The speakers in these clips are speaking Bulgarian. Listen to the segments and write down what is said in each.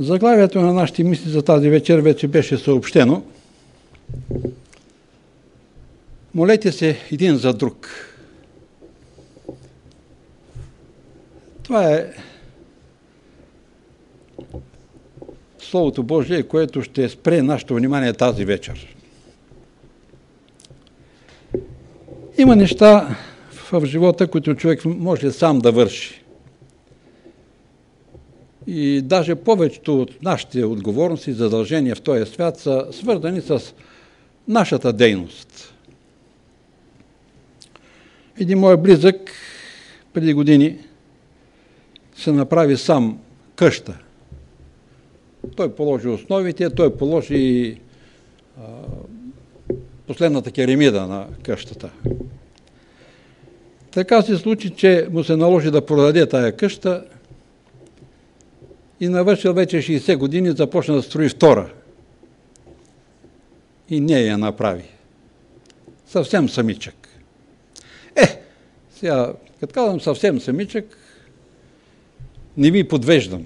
Заглавието на нашите мисли за тази вечер вече беше съобщено. Молете се един за друг. Това е Словото Божие, което ще спре нашето внимание тази вечер. Има неща в живота, които човек може сам да върши. И даже повечето от нашите отговорности и задължения в този свят са свързани с нашата дейност. Един мой близък преди години се направи сам къща. Той положи основите, той положи последната керемида на къщата. Така се случи, че му се наложи да продаде тая къща и навършил вече 60 години, започна да строи втора. И не я направи. Съвсем самичък. Сега, като казвам съвсем самичък, не ви подвеждам.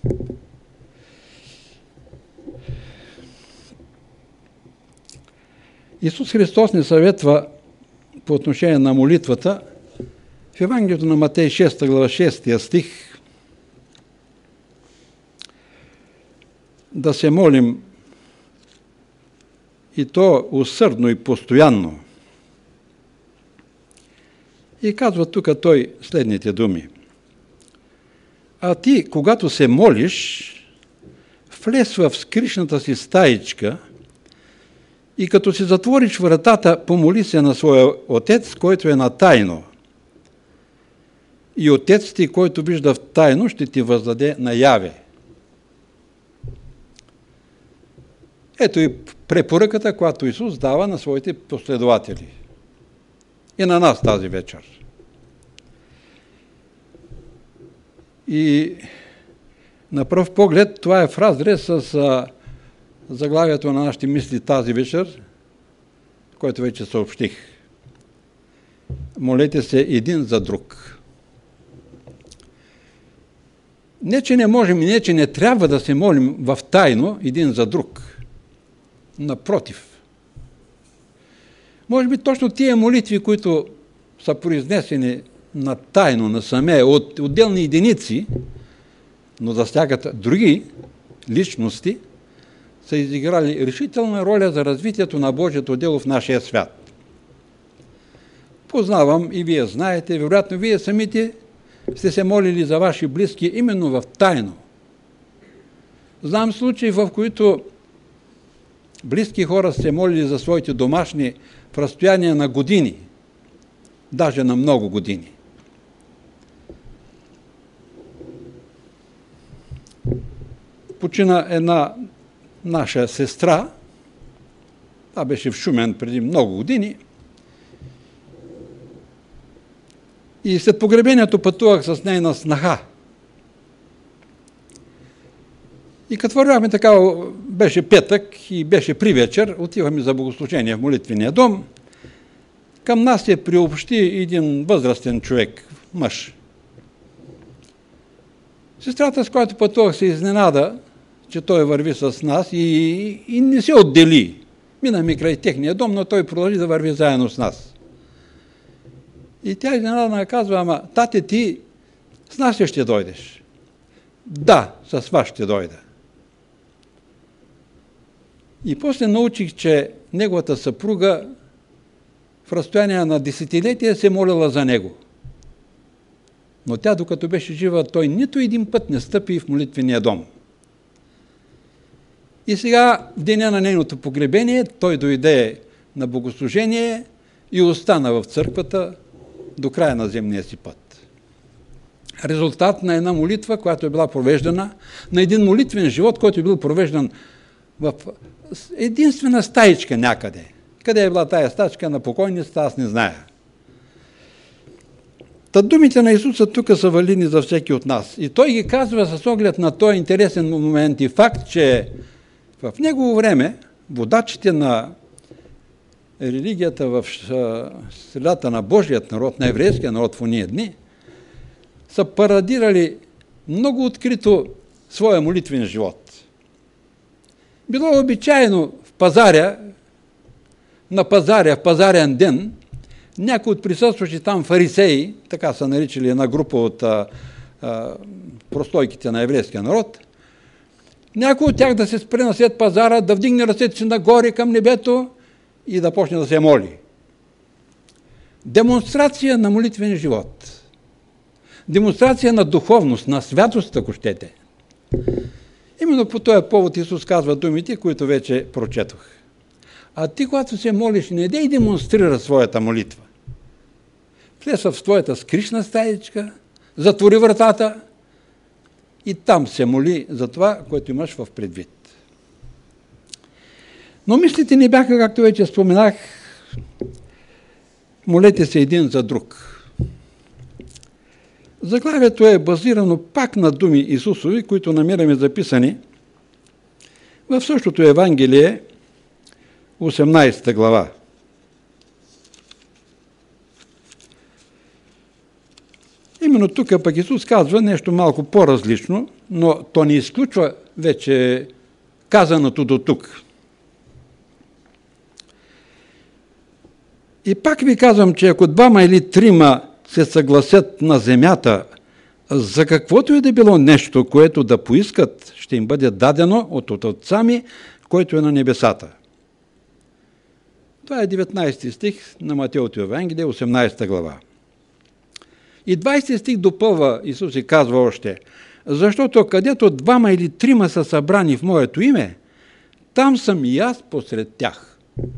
Исус Христос ни съветва по отношение на молитвата в Евангелието на Матей 6 глава 6 стих да се молим и то усърдно и постоянно. И казва тук той следните думи. А ти, когато се молиш, влез в скришната си стаичка и като си затвориш вратата, помоли се на своя Отец, който е на тайно. И Отец ти, който вижда в тайно, ще ти въздаде наяве. Ето и препоръката, която Исус дава на своите последователи. И на нас тази вечер. И на пръв поглед това е в разрез с заглавието на нашите мисли тази вечер, което вече съобщих. Молете се един за друг. Не, че не можем и не, че не трябва да се молим в тайно един за друг. Напротив. Може би точно тия молитви, които са произнесени на тайно, на саме, от отделни единици, но засягат други личности, са изиграли решителна роля за развитието на Божието дело в нашия свят. Познавам и вие знаете, вероятно вие самите сте се молили за ваши близки именно в тайно. Знам случаи, в които близки хора се молили за своите домашни в разстояние на години, даже на много години. Почина една наша сестра, това беше в Шумен преди много години, и след погребението пътувах с нейна снаха. И като вървяхме така, беше петък и беше при вечер, отивахме за богослужение в молитвения дом, към нас се приобщи един възрастен човек, мъж. Сестрата, с която пътувах, се изненада, че той върви с нас и не се отдели. Минахме край техния дом, но той продължи да върви заедно с нас. И тя изненадана казва, ама, тате, ти с нас ли ще дойдеш? Да, с вас ще дойда. И после научих, че неговата съпруга в разстояние на десетилетия се молила за него. Но тя, докато беше жива, той нито един път не стъпи в молитвения дом. И сега, в деня на нейното погребение, той дойде на богослужение и остана в църквата до края на земния си път. Резултат на една молитва, която е била провеждана, на един молитвен живот, който е бил провеждан в единствена стаичка някъде. Къде е била тая стаичка на покойницата, аз не зная. Та думите на Исуса тук са валидни за всеки от нас. И той ги казва с оглед на този интересен момент и факт, че в негово време водачите на религията в средата на Божият народ, на еврейския народ в ония дни, са парадирали много открито своя молитвен живот. Било обичайно в пазарен ден, някои от присъстващи там фарисеи, така са наричали една група от простойките на еврейския народ, някой от тях да се спре насред пазара, да вдигне ръцете си нагоре към небето и да почне да се моли. Демонстрация на молитвен живот. Демонстрация на духовност, на святост, ако щете. Именно по този повод Исус казва думите, които вече прочетох. А ти, когато се молиш, не дей демонстрира своята молитва. Влез в твоята скришна стаечка, затвори вратата и там се моли за това, което имаш в предвид. Но мислите не бяха, както вече споменах, молете се един за друг. Заглавието е базирано пак на думи Исусови, които намираме записани в същото Евангелие, 18 глава. Именно тук пък Исус казва нещо малко по-различно, но то не изключва вече казаното до тук. И пак ви казвам, че ако 2 или 3 се съгласят на земята за каквото и да било нещо, което да поискат, ще им бъде дадено от Отца ми, който е на небесата. Това е 19 стих на Матеото Евангелие, 18 глава. И 20 стих допълва Исус и казва още: защото където 2 или 3 са събрани в моето име, там съм и аз посред тях.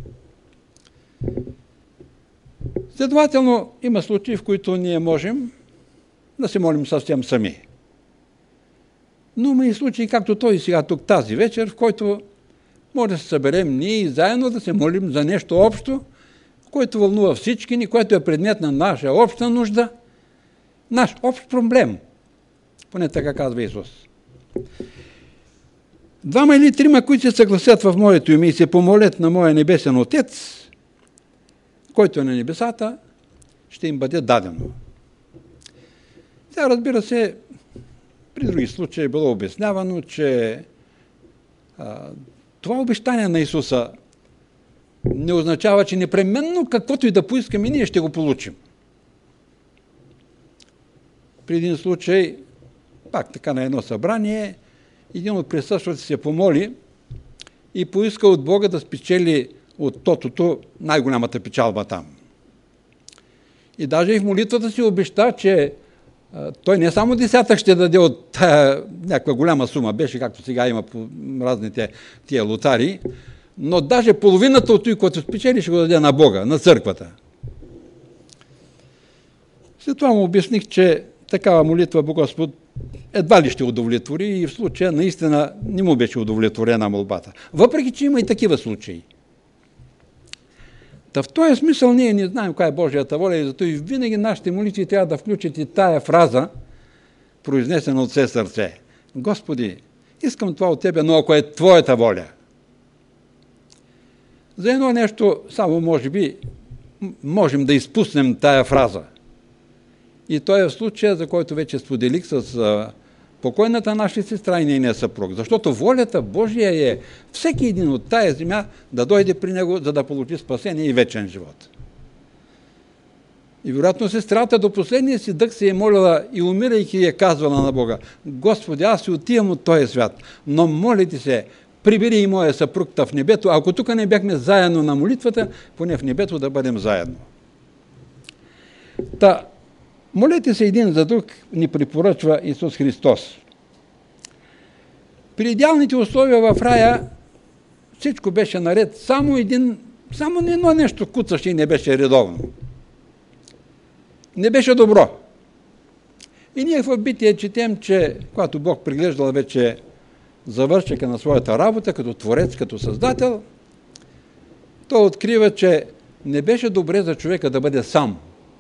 Следователно, има случаи, в които ние можем да се молим съвсем сами. Но има и случаи, както той сега тук тази вечер, в който може да се съберем ние и заедно да се молим за нещо общо, което вълнува всички ни, което е предмет на наша обща нужда, наш общ проблем. Поне така казва Исус. 2 или 3, които се съгласят в моето име и се помолят на моя небесен Отец, който е на небесата, ще им бъде дадено. Сега, разбира се, при други случаи е било обяснявано, че това обещание на Исуса не означава, че непременно каквото и да поискаме, ние ще го получим. При един случай, пак така на едно събрание, един от присъстващите се помоли и поиска от Бога да спечели от тотото най-голямата печалба там. И даже и в молитвата си обеща, че той не само десятък ще даде от някаква голяма сума, беше както сега има по разните тия лотари, но даже половината от той, който спечели, ще го даде на Бога, на църквата. След това му обясних, че такава молитва Господ едва ли ще удовлетвори и в случая наистина не му беше удовлетворена молбата. Въпреки че има и такива случаи. Та в този смисъл ние не знаем коя е Божията воля и зато и винаги нашите молитви трябва да включат и тая фраза, произнесена от все сърце. Господи, искам това от Тебе, но ако е Твоята воля. За едно нещо само може би можем да изпуснем тая фраза. И то е в случая, за който вече споделих с покойната наша сестра и нейния съпруг. Защото волята Божия е всеки един от тая земя да дойде при него, за да получи спасение и вечен живот. И вероятно сестрата до последния си дъх се е молила и умирайки е казвала на Бога: Господи, аз си отивам от този свят, но моля ти се, прибери и моя съпруг в небето. Ако тук не бяхме заедно на молитвата, поне в небето да бъдем заедно. Та, молете се един за друг, ни препоръчва Исус Христос. При идеалните условия в рая всичко беше наред, само едно нещо куцаше и не беше редовно. Не беше добро. И ние в Битие четем, че когато Бог приглеждал вече завършека на своята работа, като Творец, като Създател, той открива, че не беше добре за човека да бъде сам.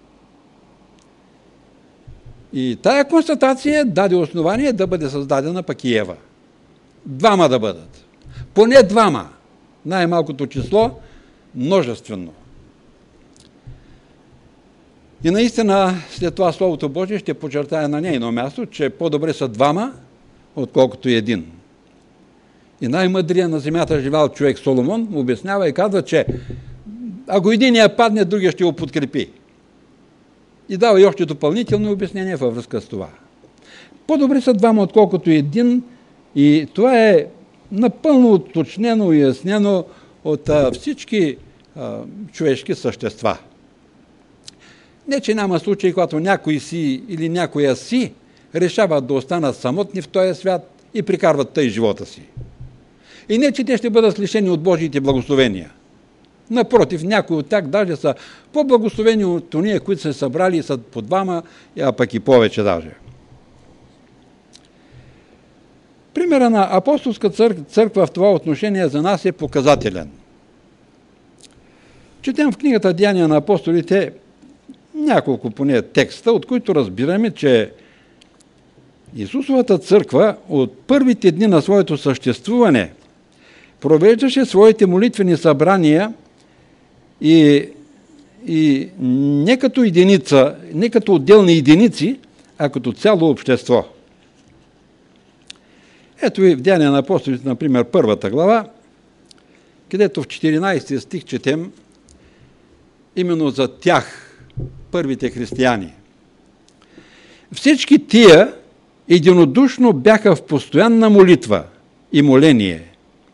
И тая констатация даде основание да бъде създадена пък и Ева. 2 да бъдат. Поне 2. Най-малкото число множествено. И наистина след това Словото Божие ще подчертая на нейно място, че по-добре са 2, отколкото един. И най-мъдрият на земята живял човек Соломон му обяснява и казва, че ако единия падне, другия ще го подкрепи. И дава и още допълнително обяснение във връзка с това. По-добре са двама, отколкото един, и това е напълно уточнено, уяснено от всички човешки същества. Не, че няма случаи, когато някой си или някоя си решават да останат самотни в този свят и прикарват тъй живота си. И не, че те ще бъдат лишени от Божиите благословения. Напротив, някои от тях даже са по-благословени от ония, които са събрали и са по двама, а пък и повече даже. Примера на апостолска църква в това отношение за нас е показателен. Четем в книгата Деяния на апостолите няколко поне текста, от които разбираме, че Исусовата църква от първите дни на своето съществуване провеждаше своите молитвени събрания и не като единица, не като отделни единици, а като цяло общество. Ето и в Деяния на апостолите, например, първата глава, където в 14 стих четем именно за тях, първите християни. Всички тия единодушно бяха в постоянна молитва и моление.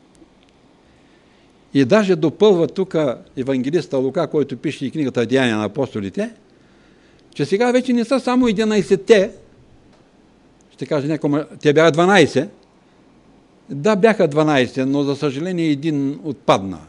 И даже допълва тук евангелиста Лука, който пише и книгата Деяния на апостолите, че сега вече не са само 11-те, ще каже някой, те бяха 12, да, бяха 12, но за съжаление един отпадна.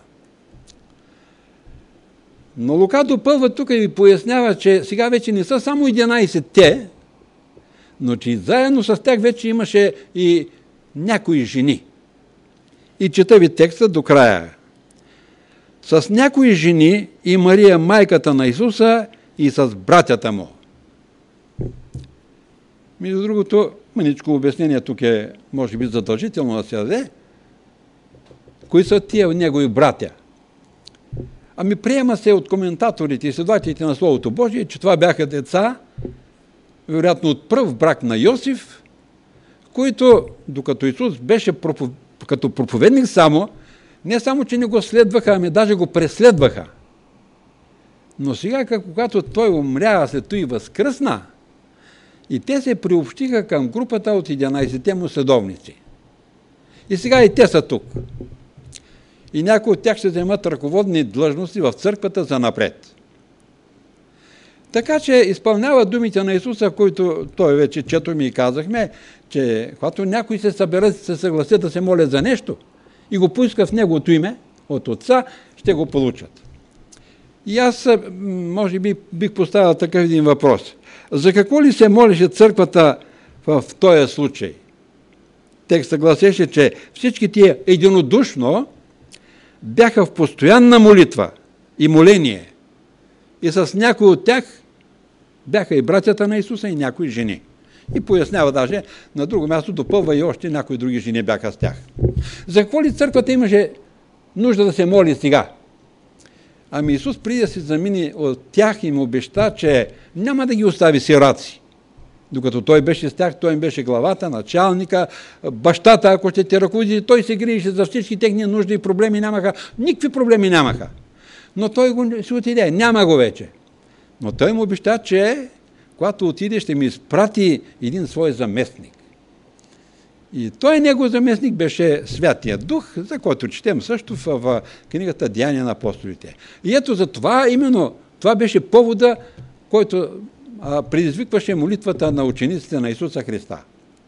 Но Лука допълва тук и пояснява, че сега вече не са само 11-те, но че заедно с тях вече имаше и някои жени. И чета ви текста до края. С някои жени и Мария, майката на Исуса, и с братята му. Между другото, мъничко обяснение тук е, може би, задължително да се даде. Кои са тия негови братя? Ами приема се от коментаторите и следователите на Словото Божие, че това бяха деца, вероятно от пръв брак на Йосиф, които, докато Исус беше като проповедник само, не само, че не го следваха, ами даже го преследваха. Но сега, когато той умря, след това и възкръсна, и те се приобщиха към групата от 11-те му следовници. И сега и те са тук. И някои от тях ще вземат ръководни длъжности в църквата за напред. Така че изпълнява думите на Исуса, които той вече четохме и казахме, че когато някой се съберат и се съгласят да се молят за нещо и го поиска в неговото име, от Отца, ще го получат. И аз, може би, бих поставил такъв един въпрос. За какво ли се молеше църквата в този случай? Текстът гласеше, че всички тия единодушно бяха в постоянна молитва и моление. И с някои от тях бяха и братята на Исуса, и някои жени. И пояснява даже, на друго място допълва и още някои други жени бяха с тях. За какво ли църквата имаше нужда да се моли сега? Ами Исус преди да се замине от тях им обеща, че няма да ги остави сираци. Докато той беше с тях, той им беше главата, началника, бащата, ако ще те ръководи, той се грижеше за всички техни нужди и проблеми нямаха. Никакви проблеми нямаха. Но той го си отиде. Няма го вече. Но той му обеща, че когато отиде, ще ми изпрати един свой заместник. И той негов заместник беше Святия Дух, за който четем също в книгата Деяния на апостолите. И ето за това, именно, това беше повода, който предизвикваше молитвата на учениците на Исуса Христа.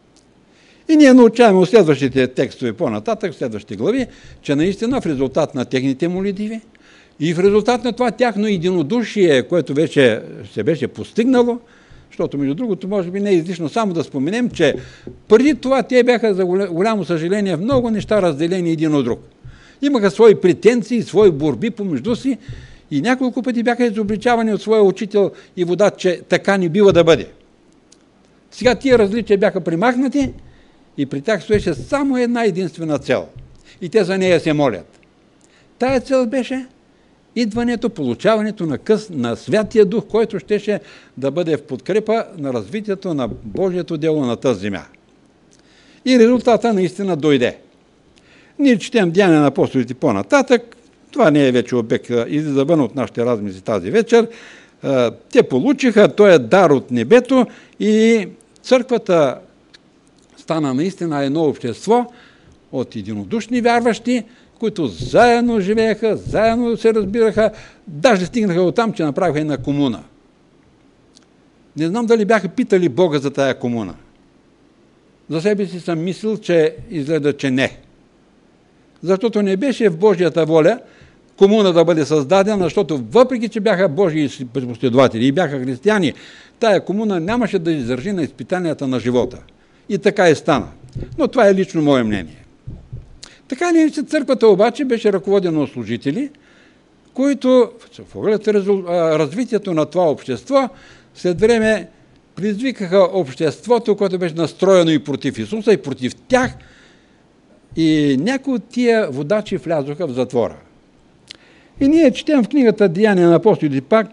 И ние научаваме от следващите текстове по-нататък, следващите глави, че наистина в резултат на техните молитви и в резултат на това тяхно единодушие, което вече се беше постигнало, защото, между другото, може би не е излишно само да споменем, че преди това те бяха, за голямо съжаление, в много неща разделени един от друг. Имаха свои претенции, свои борби помежду си и няколко пъти бяха изобличавани от своя учител и водач, че така не бива да бъде. Сега тия различия бяха примахнати и при тях стоеше само една единствена цел. И те за нея се молят. Тая цел беше идването, получаването на Святия Дух, който щеше да бъде в подкрепа на развитието на Божието дело на тази земя. И резултата наистина дойде. Ние четем Деяния на апостолите по-нататък. Това не е вече обект излиза вън от нашите размисли тази вечер. Те получиха този дар от небето и църквата стана наистина едно общество от единодушни вярващи, които заедно живееха, заедно се разбираха, даже стигнаха от там, че направиха една комуна. Не знам дали бяха питали Бога за тая комуна. За себе си съм мислил, че изгледа, че не. Защото не беше в Божията воля комуна да бъде създадена, защото въпреки, че бяха Божии последователи и бяха християни, тая комуна нямаше да издържи на изпитанията на живота. И така и стана. Но това е лично мое мнение. Така или иначе, църквата обаче беше ръководена от служители, които в оглед развитието на това общество, след време предизвикаха обществото, което беше настроено и против Исуса, и против тях, и някои от тия водачи влязоха в затвора. И ние четем в книгата Деяния на апостолите пак,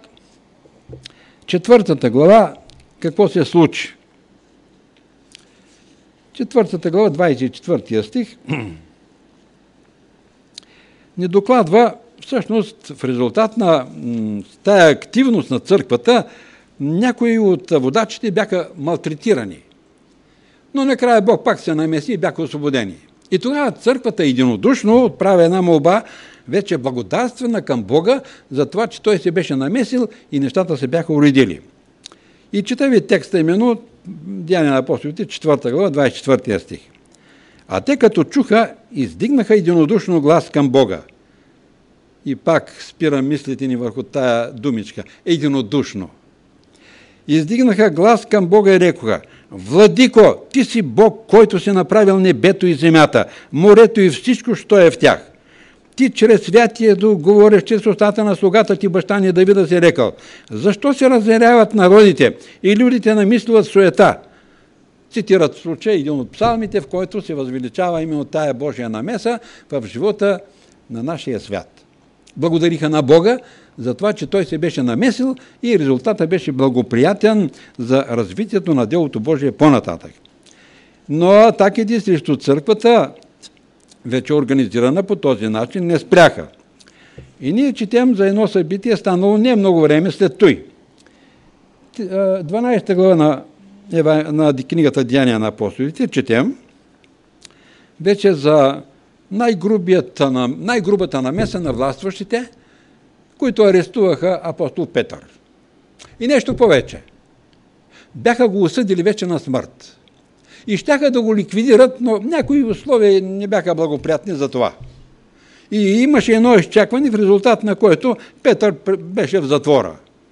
4 глава, какво се случи. 4 глава, 24 стих, ни докладва, всъщност в резултат на тая активност на църквата, някои от водачите бяха малтретирани. Но накрая Бог пак се намеси и бяха освободени. И тогава църквата единодушно отправя една молба, вече благодарствена към Бога, за това, че Той се беше намесил и нещата се бяха уредили. И чета ви текста именно, Деяния на апостолите, 4 глава, 24 стих. А те като чуха, издигнаха единодушно глас към Бога. И пак спирам мислите ни върху тая думичка. Единодушно. Издигнаха глас към Бога и рекоха: Владико, ти си Бог, който си направил небето и земята, морето и всичко, що е в тях. Ти чрез Святия Дух говориш чрез устата на слугата ти баща ни Давида си рекал: защо се разяряват народите и людите намислят суета? Цитират в случай един от псалмите, в който се възвеличава именно тая Божия намеса в живота на нашия свят. Благодариха на Бога за това, че Той се беше намесил и резултатът беше благоприятен за развитието на делото Божие по-нататък. Но атаките срещу църквата, вече организирана по този начин, не спряха. И ние четем за едно събитие, станало не много време след той. 12 глава на книгата Деяния на апостолите четем вече за най-грубата намеса на властващите, които арестуваха апостол Петър. И нещо повече. Бяха го осъдили вече на смърт. И щяха да го ликвидират, но някои условия не бяха благоприятни за това. И имаше едно изчакване, в резултат на което Петър беше в затвора.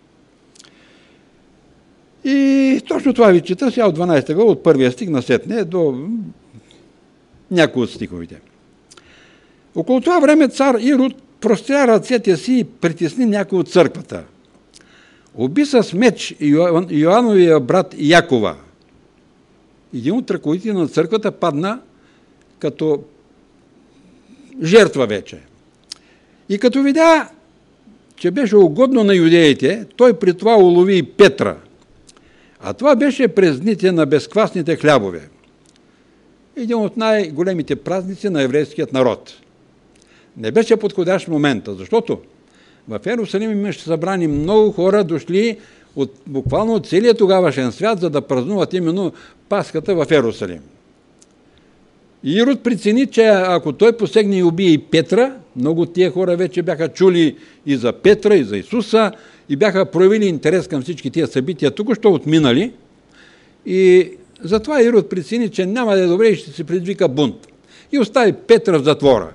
И точно това ви чета сега от 12 глава, от първия стих насетне до някои от стиховите. Около това време цар Ирод простря ръцете си и притесни някой от църквата. Уби с меч Йоановия брат Якова. Един от ръководителите на църквата падна като жертва вече. И като видя, че беше угодно на юдеите, той при това улови и Петра. А това беше през дните на безквасните хлябове. Един от най-големите празници на еврейският народ. Не беше подходящ момента, защото в Йерусалим имаше събрани много хора, дошли буквално от целия тогавашен свят, за да празнуват именно Пасхата в Йерусалим. И Ирод прецени, че ако той посегне и убие и Петра, много от тия хора вече бяха чули и за Петра, и за Исуса, и бяха проявили интерес към всички тия събития, току-що отминали. И затова Ирод прецени, че няма да е добре и ще се предизвика бунт. И остави Петра в затвора.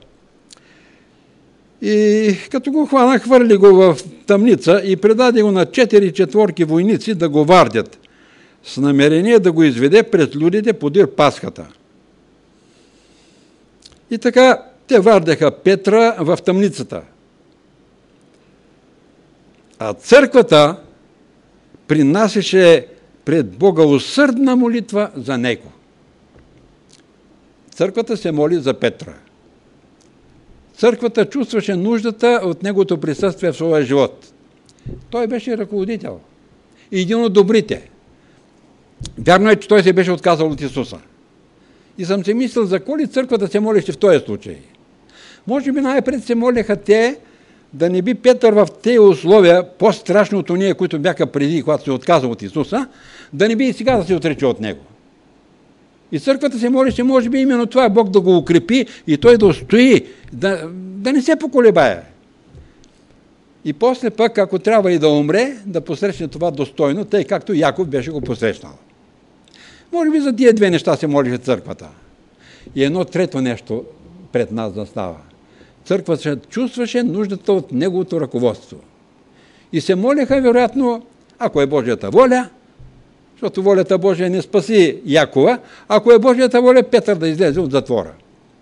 И като го хвана, хвърли го в тъмница и предаде го на 4 четворки войници да го вардят, с намерение да го изведе пред людите подир Пасхата. И така те вардяха Петра в тъмницата. А църквата принасяше пред Бога усърдна молитва за него. Църквата се моли за Петра. Църквата чувстваше нуждата от неговото присъствие в своя живот. Той беше ръководител и един от добрите. Вярно е, че той се беше отказал от Исуса. И съм си мислил, за кой ли църквата се молеше в този случай? Може би най-пред се молеха те, да не би Петър в тези условия, по-страшни от уния, които бяха преди, когато се отказа от Исуса, да не би и сега да се отрече от Него. И църквата се молеше, може би именно това, Бог да го укрепи и той да устои, да не се поколебае. И после пък, ако трябва и да умре, да посрещне това достойно, тъй както Яков беше го посрещнал. Може би за тия две неща се молеше църквата. И едно трето нещо пред нас да става. Църквата чувстваше нуждата от неговото ръководство. И се молеха, вероятно, ако е Божията воля, защото волята Божия не спаси Якова, ако е Божията воля, Петър да излезе от затвора.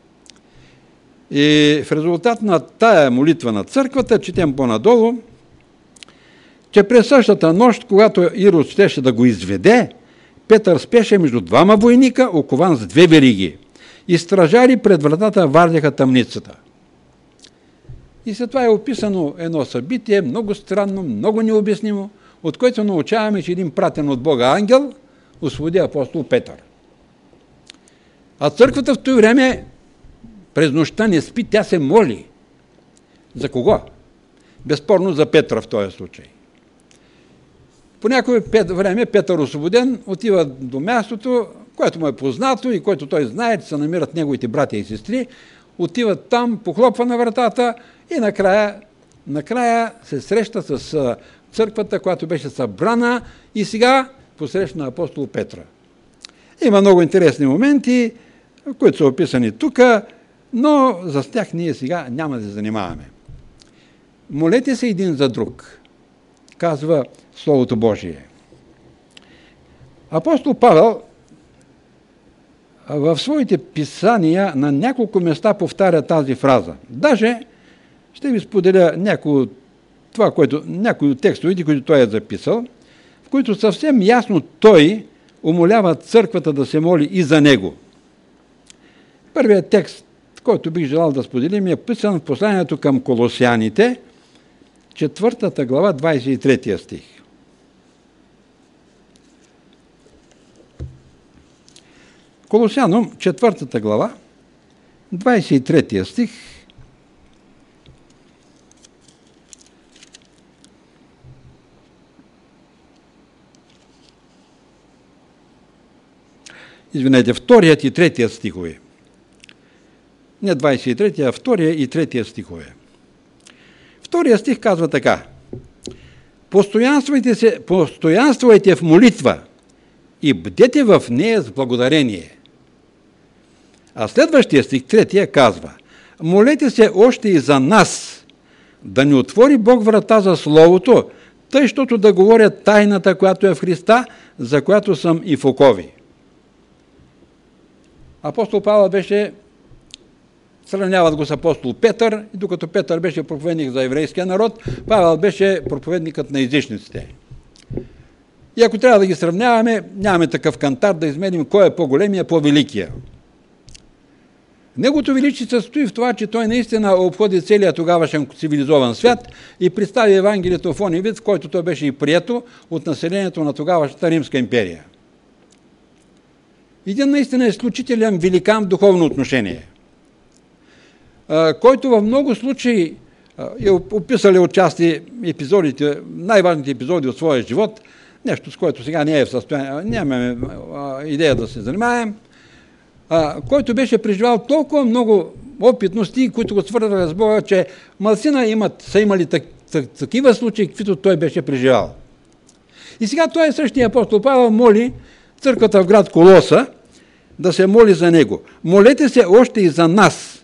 И в резултат на тая молитва на църквата, четем по-надолу, че през същата нощ, когато Ирод щеше да го изведе, Петър спеше между двама войника, окован с две вериги, и стражари пред вратата вардяха тъмницата. И след това е описано едно събитие, много странно, много необяснимо, от което научаваме, че един пратен от Бога ангел освободи апостол Петър. А църквата в това време през нощта не спи, тя се моли. За кого? Безспорно за Петър в този случай. По някое време Петър освободен отива до мястото, което му е познато и което той знае, че се намират неговите братя и сестри, отива там, похлопва на вратата и накрая се среща с църквата, която беше събрана и сега посрещна апостол Петра. Има много интересни моменти, които са описани тук, но за тях ние сега няма да се занимаваме. Молете се един за друг, казва Словото Божие. Апостол Павел в своите писания на няколко места повтаря тази фраза. Даже ще ви споделя някои от текстовете, които той е записал, в които съвсем ясно той умолява църквата да се моли и за него. Първият текст, който бих желал да споделим, е писан в посланието към Колосяните, 4 глава, 23 стих. Колосяном, 4 глава, 23 стих. Извинете, 2 и 3 стихове. Не 23, а 2 и 3 стихове. Втория стих казва така: постоянствайте в молитва и бдете в нея с благодарение. А следващия стих, 3, казва: молете се още и за нас, да ни отвори Бог врата за Словото, тъй, щото да говоря тайната, която е в Христа, за която съм и в окови. Апостол Павел беше, сравняват го с апостол Петър, и докато Петър беше проповедник за еврейския народ, Павел беше проповедникът на езичниците. И ако трябва да ги сравняваме, нямаме такъв кантар да измерим кой е по-големия, по-великия. Неговото величие се състои в това, че той наистина обходи целият тогавашен цивилизован свят и представи Евангелието в ония вид, в който той беше и прието от населението на тогавашната Римска империя. Един наистина изключителен великан в духовно отношение, който в много случаи е описали отчасти епизодите, най-важните епизоди от своя живот, нещо с което сега не е в състояние, нямаме идея да се занимаем, който беше преживял толкова много опитности, които го свързваха с Бога, че малцина са имали такива случаи, каквито той беше преживял. И сега той същия апостол Павел моли църквата в град Колоса да се моли за него. Молете се още и за нас.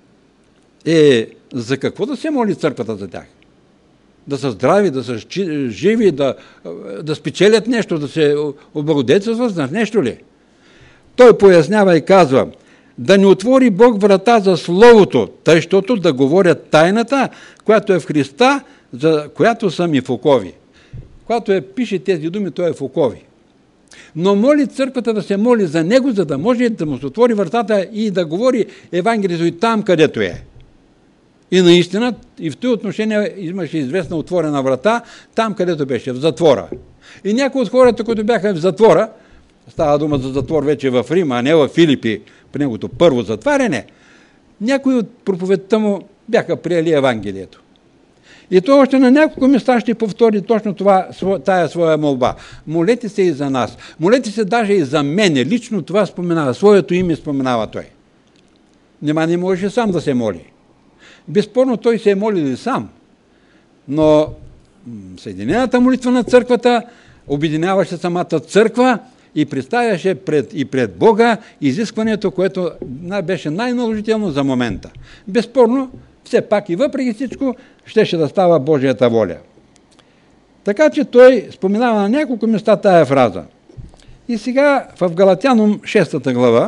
За какво да се моли църквата за тях? Да са здрави, да са живи, да спечелят нещо, да се облагодетелстват за нещо ли? Той пояснява и казва: да ни отвори Бог врата за Словото, тъй, щото да говорят тайната, която е в Христа, за която съм и в окови. Когато пише тези думи, той е в окови. Но моли църквата да се моли за него, за да може да му се отвори вратата и да говори Евангелието и там, където е. И наистина, и в това отношение имаше известна отворена врата, там, където беше, в затвора. И някои от хората, които бяха в затвора, става дума за затвор вече в Рим, а не в Филипи, при негото първо затваряне, някои от проповедта му бяха приели Евангелието. И то още на няколко места ще повтори точно тая своя молба. Молете се и за нас. Молете се даже и за мене. Лично това споменава. Своето име споменава той. Нима не можеше сам да се моли. Безспорно той се е молил и сам. Но Съединената молитва на църквата обединяваше самата църква и представяше пред Бога изискването, което беше най-наложително за момента. Безспорно, все пак и въпреки всичко, щеше да става Божията воля. Така че той споменава на няколко места тая фраза. И сега в Галатяном 6 глава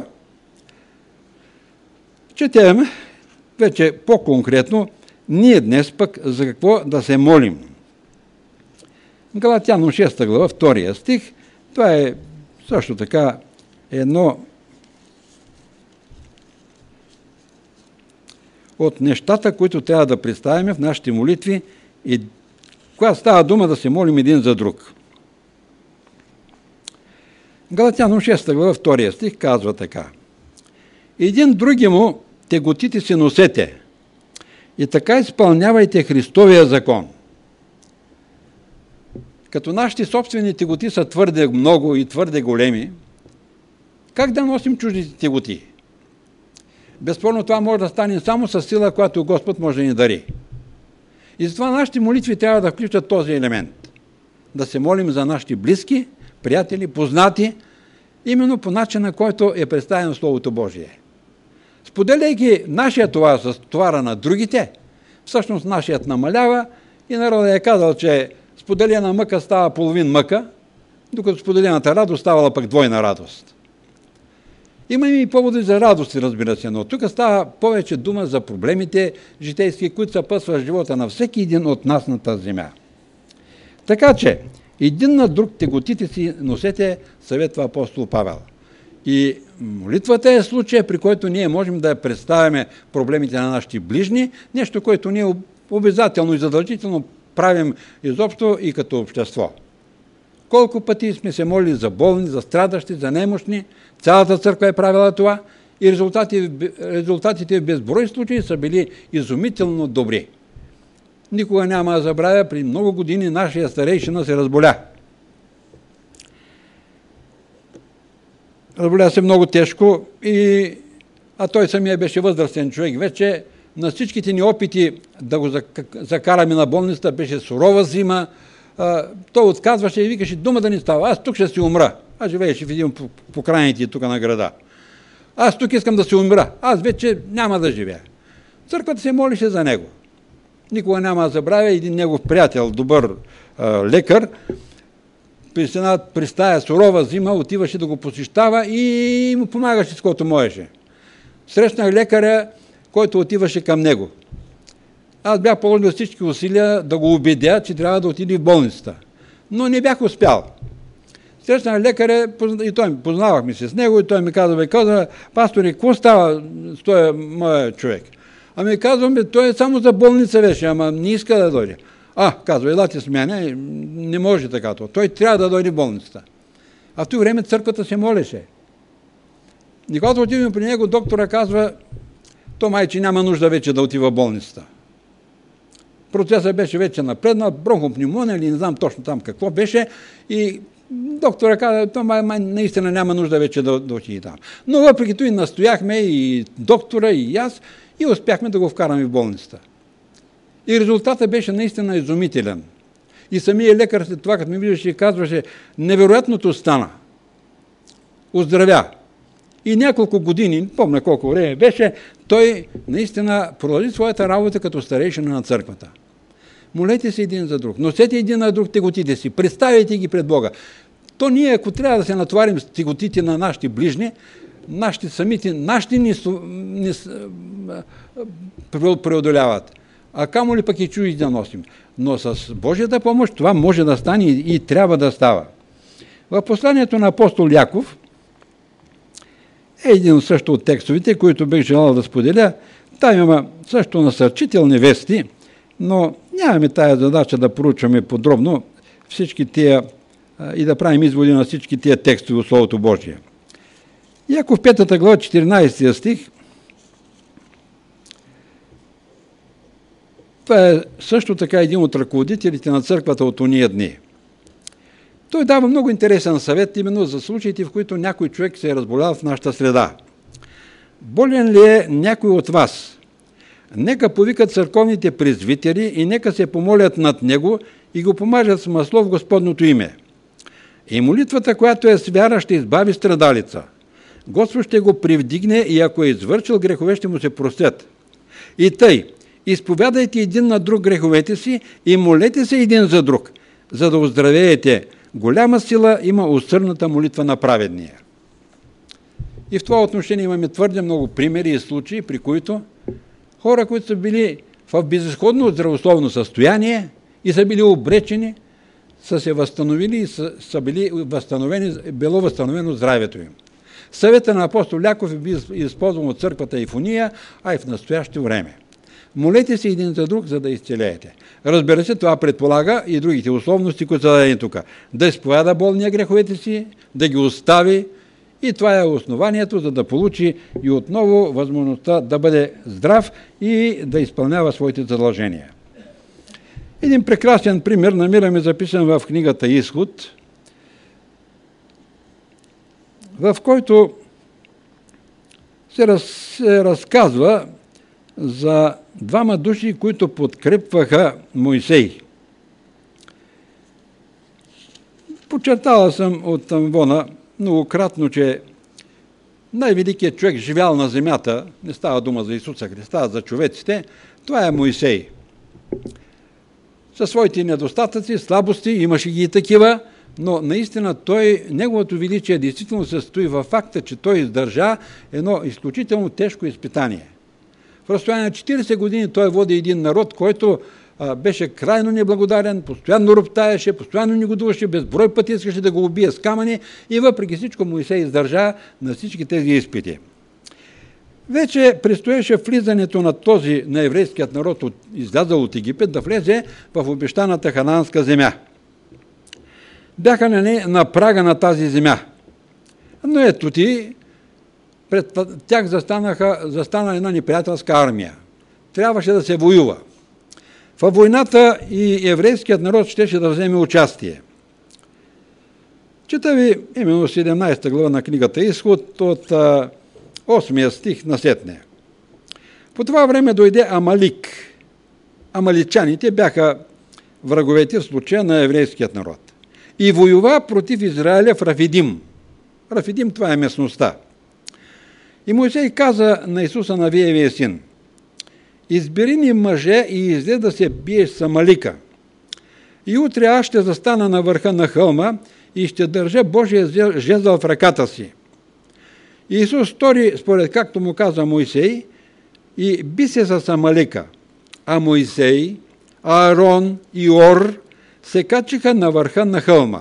четем вече по-конкретно ние днес пък за какво да се молим. Галатяном 6 глава, 2 стих, това е също така едно от нещата, които трябва да представяме в нашите молитви и когато става дума да се молим един за друг. Галатяном 6 глава, 2 стих казва така. Един други му теготите си носете и така изпълнявайте Христовия закон. Като нашите собствени теготи са твърде много и твърде големи, как да носим чуждите теготи? Безспорно това може да стане само с сила, която Господ може да ни дари. И затова нашите молитви трябва да включат този елемент. Да се молим за нашите близки, приятели, познати, именно по начина, който е представено Словото Божие. Споделяйки нашия товар с товара на другите, всъщност нашият намалява и народът е казал, че споделена мъка става половин мъка, докато споделената радост ставала пък двойна радост. Има и поводи за радости, разбира се, но тук става повече дума за проблемите житейски, които съпътстват живота на всеки един от нас на тази земя. Така че, един на друг теготите си носете, съветва апостол Павел. И молитвата е случая, при който ние можем да представяме проблемите на нашите ближни, нещо, което ние обязателно и задължително правим изобщо и като общество. Колко пъти сме се молили за болни, за страдащи, за немощни, цялата църква е правила това и резултатите в безброй случаи са били изумително добри. Никога няма да забравя, при много години нашия старейшина се разболя. Разболя се много тежко, а той самия беше възрастен човек. Вече на всичките ни опити да го закараме на болницата беше сурова зима. Той отказваше и викаше, дума да ни става, аз тук ще си умра. Аз живееше в един по крайните тук на града. Аз тук искам да се умра, аз вече няма да живея. Църквата се молише за него. Никога няма да забравя един негов приятел, добър лекар, при тая сурова зима отиваше да го посещава и му помагаше с което можеше. Срещнах лекаря, който отиваше към него. Аз бях положил всички усилия да го убедя, че трябва да отиде в болницата. Но не бях успял. Срещнах лекаря и познавахме се с него и той ми казва, пасторе, какво става с този моя човек? Ами казвам, той е само за болница беше, ама не иска да дойде. Казва, елате с мене, не може така. Той трябва да дойде в болницата. А в това време църквата се молеше. И когато отиваме при него, доктора казва, то майче няма нужда вече да отива в болницата. Процесът беше вече напреднал, бронхопневмония или не знам точно там какво беше и доктора каза, то наистина няма нужда вече да отиде там. Но въпреки това и настояхме и доктора, и аз, и успяхме да го вкараме в болницата. И резултатът беше наистина изумителен. И самия лекар след това, като ми виждаше и казваше, невероятното стана. Оздравя. И няколко години, не помня колко време беше, той наистина продължи своята работа като старейшина на църквата. Молете се един за друг, носете един на друг теготите си, представяйте ги пред Бога. То ние, ако трябва да се натоварим с теготите на нашите ближни, нашите ни преодоляват. А камо ли пък и чужди да носим. Но с Божията помощ това може да стане и трябва да става. В посланието на апостол Яков е един също от текстовете, които бих желал да споделя. Там има също насърчителни вести, но нямаме тая задача да проучваме подробно всички тия и да правим изводи на всички тия текстове от Словото Божие. Яков 5 глава, 14 стих. Това е също така един от ръководителите на църквата от ония дни. Той дава много интересен съвет именно за случаите, в които някой човек се е разболял в нашата среда. Болен ли е някой от вас? Нека повикат църковните презвитери и нека се помолят над него и го помажат с масло в Господното име. И молитвата, която е с вяра, ще избави страдалица. Господ ще го привдигне и ако е извършил грехове, ще му се простят. И тъй, изповядайте един на друг греховете си и молете се един за друг, за да оздравеете. Голяма сила има усърдната молитва на праведния. И в това отношение имаме твърде много примери и случаи, при които хора, които са били в безизходно здравословно състояние и са били обречени, са се възстановили и са били било възстановено здравето им. Съвета на апостол Яков е бил използван от църквата и в уния, а и в настояще време. Молете се един за друг, за да изцелеете. Разбира се, това предполага и другите условности, които са дадени тук. Да изповяда болния греховете си, да ги остави, и това е основанието, за да получи и отново възможността да бъде здрав и да изпълнява своите задължения. Един прекрасен пример намираме записан в книгата Изход, в който се разказва за двама души, които подкрепваха Мойсей. Подчертала съм от Амвона многократно, че най-великият човек живял на земята, не става дума за Исуса Христа, за човеците, това е Мойсей. Със своите недостатъци, слабости, имаше ги и такива, но наистина неговото величие действително се стои във факта, че той издържа едно изключително тежко изпитание. В разстояние на 40 години той води един народ, който беше крайно неблагодарен, постоянно роптаеше, постоянно негодуваше, безброй пъти искаше да го убие с камъни и въпреки всичко Мойсей издържа на всички тези изпити. Вече предстоеше влизането на еврейският народ, излязъл от Египет, да влезе в обещаната ханаанска земя. Бяха на прага на тази земя. Но ето ти, пред тях застана една неприятелска армия. Трябваше да се воюва. Във войната и еврейският народ щеше да вземе участие. Чета ви именно 17 глава на книгата Изход от 8 стих насетне. По това време дойде Амалик. Амаличаните бяха враговете в случая на еврейският народ. И воюва против Израиля в Рафидим. Рафидим, това е местността. И Мойсей каза на Исуса, Навиевия син: избери ни мъже и излез да се биеш с Амалика. И утре аз ще застана на върха на хълма и ще държа Божия жезъл в ръката си. И Исус стори според както му каза Мойсей и би се с Амалика. А Мойсей, Аарон и Ор се качиха на върха на хълма.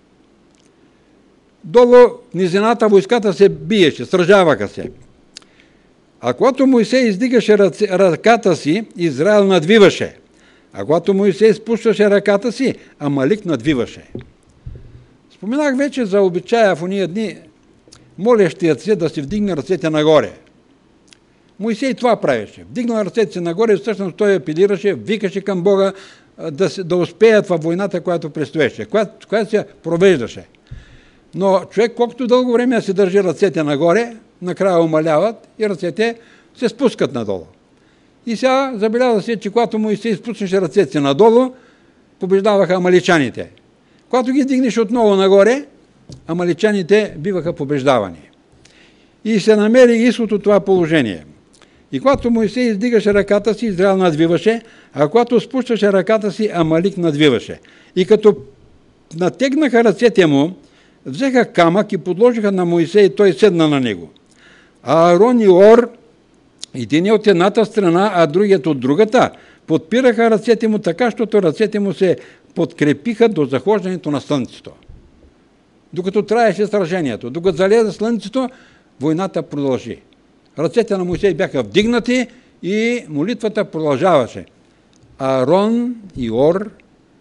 Долу в низината войската се биеше, сражаваха се. А когато Мойсей издигаше ръката си, Израел надвиваше. А когато Мойсей спущаше ръката си, Амалик надвиваше. Споменах вече за обичая в уния дни молещият се да се вдигне ръцете нагоре. Мойсей това правеше. Вдигнал ръцете си нагоре, всъщност той апелираше, викаше към Бога да успеят във войната, която предстоеше, която се провеждаше. Но човек, колкото дълго време се държи ръцете нагоре, накрая умаляват и ръцете се спускат надолу. И сега забелязва се, че когато Мойсей спуснеше ръцете надолу, побеждаваха амаличаните. Когато ги дигнеш отново нагоре, амаличаните биваха побеждавани. И се намери изход от това положение. И когато Мойсей издигаше ръката си, Израел надвиваше, а когато спущаше ръката си, Амалик надвиваше. И като натегнаха ръцете му, взеха камък и подложиха на Мойсей, и той седна на него. А Аарон и Ор, един от едната страна, а другият от другата, подпираха ръцете му така, защото ръцете му се подкрепиха до захождането на слънцето. Докато траеше сражението, докато залезе слънцето, войната продължи. Ръцете на Мойсей бяха вдигнати и молитвата продължаваше. Аарон и Ор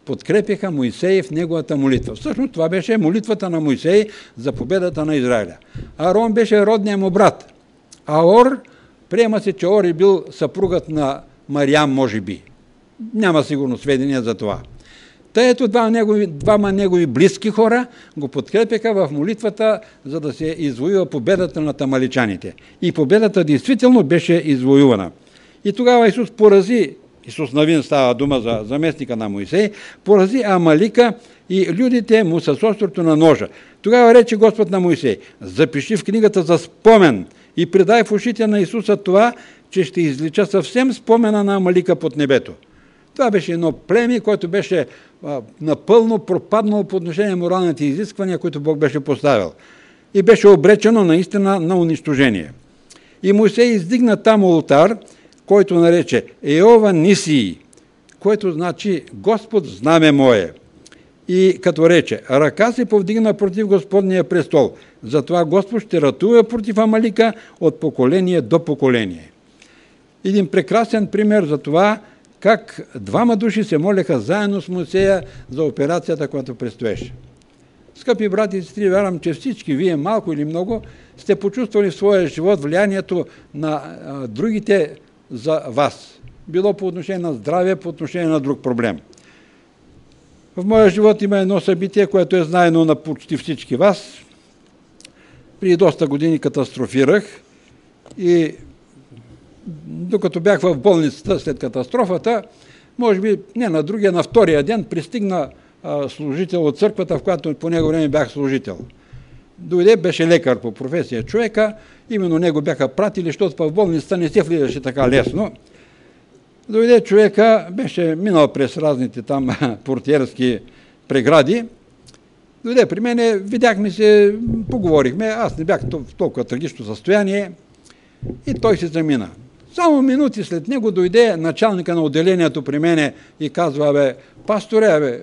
подкрепяха Моисей в неговата молитва. Всъщност това беше молитвата на Моисей за победата на Израиля. Аарон беше родният му брат. Аор, приема се, че Ор е бил съпругът на Мариам, може би. Няма сигурно сведения за това. Та ето двама негови близки хора го подкрепяха в молитвата, за да се извоюва победата на тамаличаните. И победата действително беше извоювана. И тогава Исус Навин става дума за заместника на Моисей, порази Амалика и людите му с острото на ножа. Тогава рече Господ на Моисей: запиши в книгата за спомен и предай в ушите на Исуса това, че ще излича съвсем спомена на Амалика под небето. Това беше едно племе, което беше напълно пропаднало по отношение на моралните изисквания, които Бог беше поставил. И беше обречено наистина на унищожение. И Моисей издигна там олтар, който нарече Еова Нисии, което значи Господ знаме мое. И като рече, ръка се повдигна против Господния престол, затова Господ ще ратува против Амалика от поколение до поколение. Един прекрасен пример за това, как двама души се молеха заедно с Моисея за операцията, която предстоеше. Скъпи брати и сестри, вярвам, че всички вие, малко или много, сте почувствали в своя живот влиянието на другите за вас. Било по отношение на здраве, по отношение на друг проблем. В моя живот има едно събитие, което е знаено на почти всички вас. Преди доста години катастрофирах и докато бях в болницата след катастрофата, може би не на другия, на втория ден пристигна служител от църквата, в която по него време бях служител. Дойде, беше лекар по професия човека, именно него бяха пратили, защото в болницата не се влизаше така лесно. Дойде човека, беше минал през разните там портиерски прегради. Дойде при мене, видяхме се, поговорихме, аз не бях в толкова трагично състояние и той се замина. Само минути след него дойде началника на отделението при мене и казва: пасторе,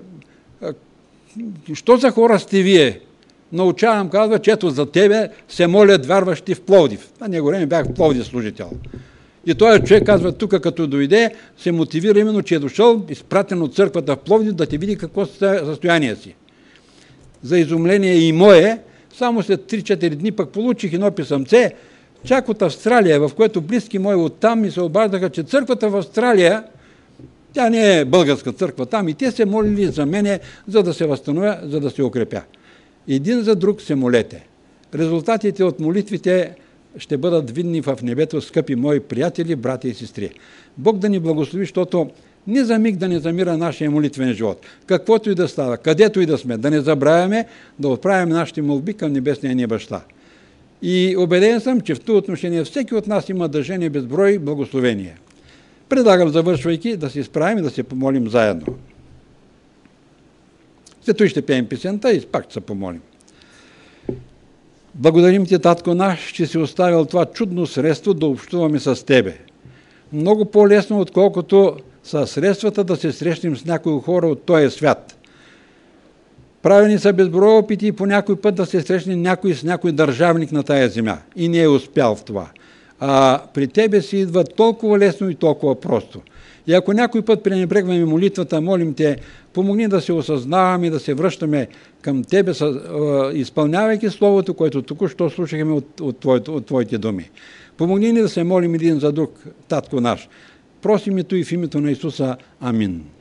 що за хора сте вие? Научавам, казва, че ето за тебе се молят вярващи в Пловдив. На него време бях в Пловдив служител. И този човек казва, тук като дойде, се мотивира именно, че е дошъл, изпратен от църквата в Пловдив, да ти види какво състояние си. За изумление и мое, само след 3-4 дни пък получих едно писъмце, чак от Австралия, в което близки мои оттам ми се обаждаха, че църквата в Австралия, тя не е българска църква там, и те се молили за мене, за да се възстановя, за да се укрепя. Един за друг се молете. Резултатите от молитвите ще бъдат видни в небето, скъпи мои приятели, брати и сестри. Бог да ни благослови, защото ни за миг да не замира нашия молитвен живот. Каквото и да става, където и да сме, да не забравяме да отправим нашите молби към небесния ни баща. И убеден съм, че в това отношение всеки от нас има държение безброй благословения. Предлагам, завършвайки, да се изправим и да се помолим заедно. След това ще пеем песента и пак ще се помолим. Благодарим ти, Татко наш, че си оставил това чудно средство да общуваме с Тебе. Много по-лесно, отколкото са средствата да се срещнем с някои хора от този свят. Правени са безброй опити и по някой път да се срещне някой с някой държавник на тая земя. И не е успял в това. А при Тебе си идва толкова лесно и толкова просто. И ако някой път пренебрегваме молитвата, молим Те, помогни да се осъзнаваме и да се връщаме към Тебе, изпълнявайки Словото, което току-що слушахме от Твоите думи. Помогни ни да се молим един за друг, Татко наш. Просим и в името на Исуса. Амин.